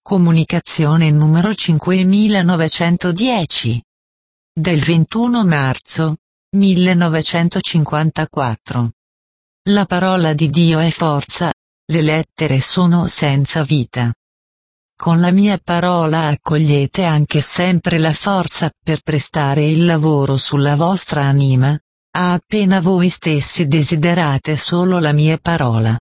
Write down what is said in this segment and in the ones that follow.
Comunicazione numero 5910. Del 21 marzo 1954. La parola di Dio è forza, le lettere sono senza vita. Con la mia parola accogliete anche sempre la forza per prestare il lavoro sulla vostra anima, appena voi stessi desiderate solo la mia parola.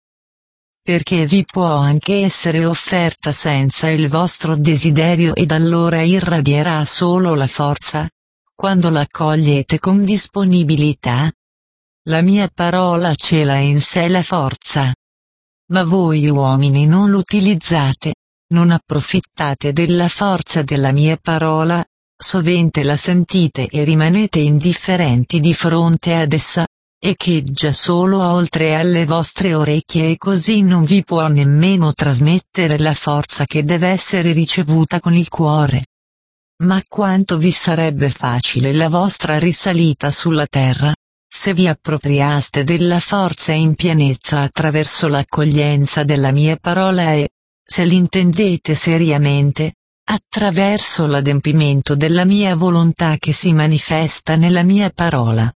Perché vi può anche essere offerta senza il vostro desiderio ed allora irradierà solo la forza, quando l'accogliete con disponibilità. La mia parola cela in sé la forza. Ma voi uomini non l'utilizzate, non approfittate della forza della mia parola, sovente la sentite e rimanete indifferenti di fronte ad essa. Echeggia solo oltre alle vostre orecchie e così non vi può nemmeno trasmettere la forza che deve essere ricevuta con il cuore. Ma quanto vi sarebbe facile la vostra risalita sulla terra, se vi appropriaste della forza in pienezza attraverso l'accoglienza della mia parola e, se l'intendete seriamente, attraverso l'adempimento della mia volontà che si manifesta nella mia parola.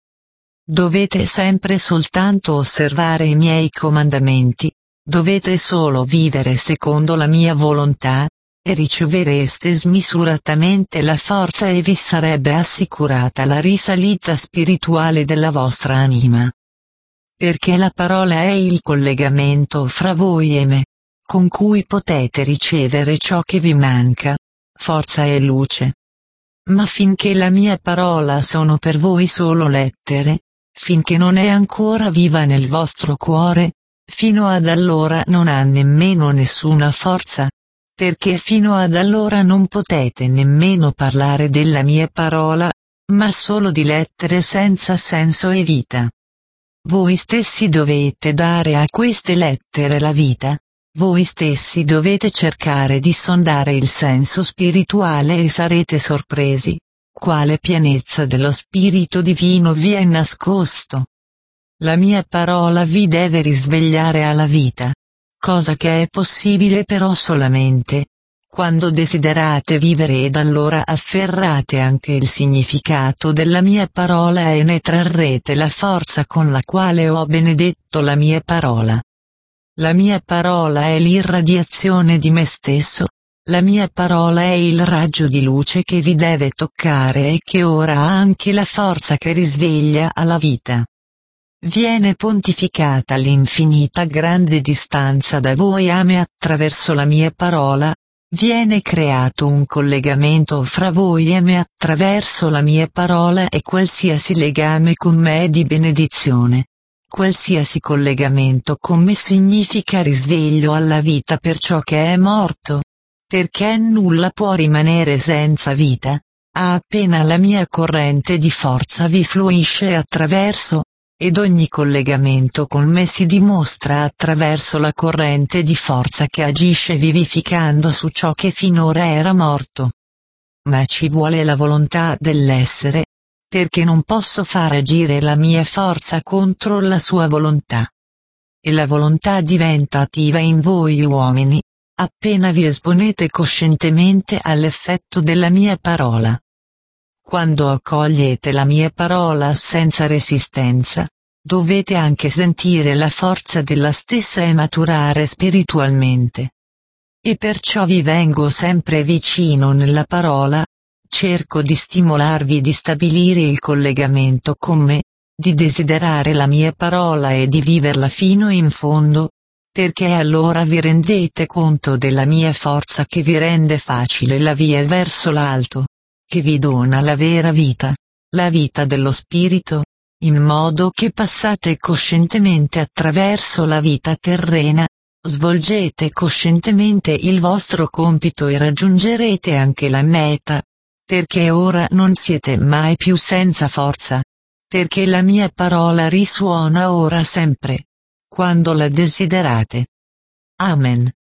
Dovete sempre soltanto osservare i miei comandamenti, dovete solo vivere secondo la mia volontà, e ricevereste smisuratamente la forza e vi sarebbe assicurata la risalita spirituale della vostra anima. Perché la parola è il collegamento fra voi e me, con cui potete ricevere ciò che vi manca, forza e luce. Ma finché la mia parola sono per voi solo lettere, finché non è ancora viva nel vostro cuore, fino ad allora non ha nemmeno nessuna forza, perché fino ad allora non potete nemmeno parlare della mia parola, ma solo di lettere senza senso e vita. Voi stessi dovete dare a queste lettere la vita, voi stessi dovete cercare di sondare il senso spirituale e sarete sorpresi. Quale pienezza dello Spirito Divino vi è nascosto. La mia parola vi deve risvegliare alla vita, cosa che è possibile però solamente quando desiderate vivere ed allora afferrate anche il significato della mia parola e ne trarrete la forza con la quale ho benedetto la mia parola. La mia parola è l'irradiazione di me stesso. La mia parola è il raggio di luce che vi deve toccare e che ora ha anche la forza che risveglia alla vita. Viene pontificata l'infinita grande distanza da voi a me attraverso la mia parola, viene creato un collegamento fra voi e me attraverso la mia parola e qualsiasi legame con me è di benedizione. Qualsiasi collegamento con me significa risveglio alla vita per ciò che è morto. Perché nulla può rimanere senza vita, appena la mia corrente di forza vi fluisce attraverso, ed ogni collegamento con me si dimostra attraverso la corrente di forza che agisce vivificando su ciò che finora era morto. Ma ci vuole la volontà dell'essere, perché non posso far agire la mia forza contro la sua volontà. E la volontà diventa attiva in voi uomini, appena vi esponete coscientemente all'effetto della mia parola. Quando accogliete la mia parola senza resistenza, dovete anche sentire la forza della stessa e maturare spiritualmente. E perciò vi vengo sempre vicino nella parola, cerco di stimolarvi di stabilire il collegamento con me, di desiderare la mia parola e di viverla fino in fondo, perché allora vi rendete conto della mia forza che vi rende facile la via verso l'alto, che vi dona la vera vita, la vita dello spirito, in modo che passate coscientemente attraverso la vita terrena, svolgete coscientemente il vostro compito e raggiungerete anche la meta, perché ora non siete mai più senza forza, perché la mia parola risuona ora sempre. Quando la desiderate. Amen.